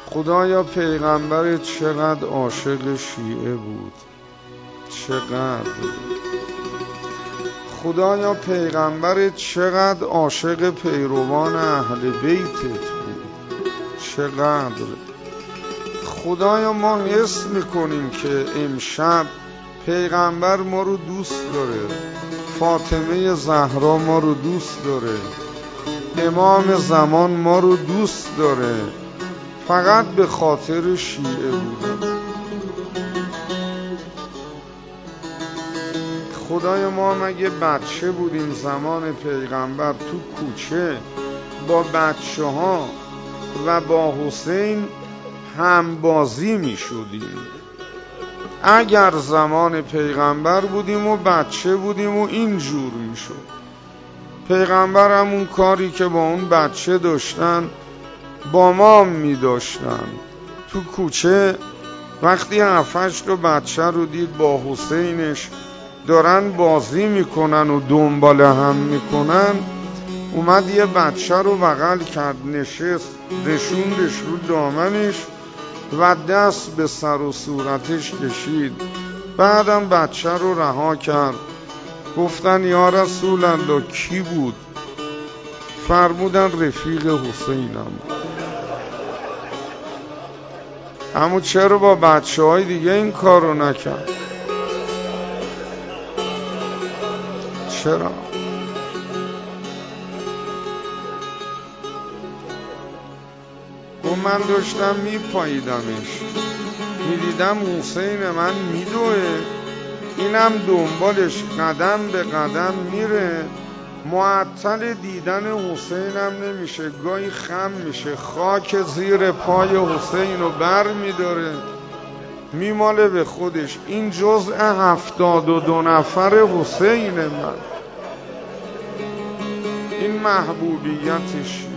خدایا پیغمبر چقدر عاشق شیعه بود، چقدر. خدایا پیغمبر چقدر عاشق پیروان اهل بیتت بود، چقدر. خدایا ما حس میکنیم که امشب پیغمبر ما رو دوست داره، فاطمه زهرا ما رو دوست داره، امام زمان ما رو دوست داره، فقط به خاطر شیعه بودن. خدای ما مگه بچه بودیم زمان پیغمبر تو کوچه با بچه ها و با حسین هم بازی می شدیم؟ اگر زمان پیغمبر بودیم و بچه بودیم و اینجور می شد. پیغمبر همون کاری که با اون بچه داشتن با ما می داشتن. تو کوچه وقتی 7-8 تا بچه رو دید با حسینش دارن بازی میکنن و دنبال هم میکنن، اومد یه بچه رو بغل کرد، نشست، رشوندش رو دامنش و دست به سر و صورتش کشید. بعدم بچه رو رها کرد. گفتن یا رسول الله کی بود؟ فرمودن رفیق حسینم. اما چرا با بچه های دیگه این کار رو نکرد؟ چرا؟ گفت من داشتم میپاییدمش، میدیدم حسین من میدوه، اینم دنبالش قدم به قدم میره، معطل دیدن حسینم نمیشه، گاهی خم میشه، خاک زیر پای حسین رو بر میداره میماله به خودش. این جزء 72 نفر حسین من، این محبوبیتش.